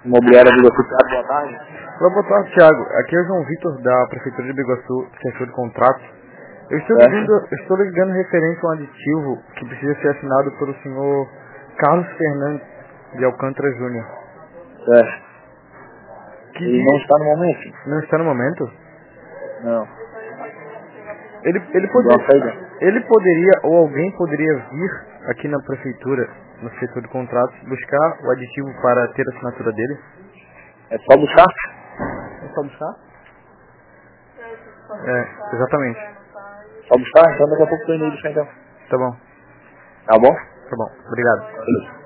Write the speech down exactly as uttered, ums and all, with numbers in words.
Imobiliária Vila Futsal, boa tarde. Olá, boa tarde, Thiago. Aqui é o João Vitor, da Prefeitura de Biguaçu, setor de contratos. Eu estou Certo. ligando, eu estou ligando referente a um aditivo que precisa ser assinado pelo senhor Carlos Fernandes de Alcântara Júnior. Certo. Que Ele não está no momento? não está no momento? Não. Ele, ele, Deu uma poder, saída? ele poderia, ou alguém poderia vir aqui na Prefeitura, no setor de contratos, buscar o aditivo para ter a assinatura dele? É só buscar? É só buscar? É, exatamente. Só buscar? Então daqui a pouco eu tô indo aí buscar então. Tá bom, Tá bom? tá bom. Obrigado.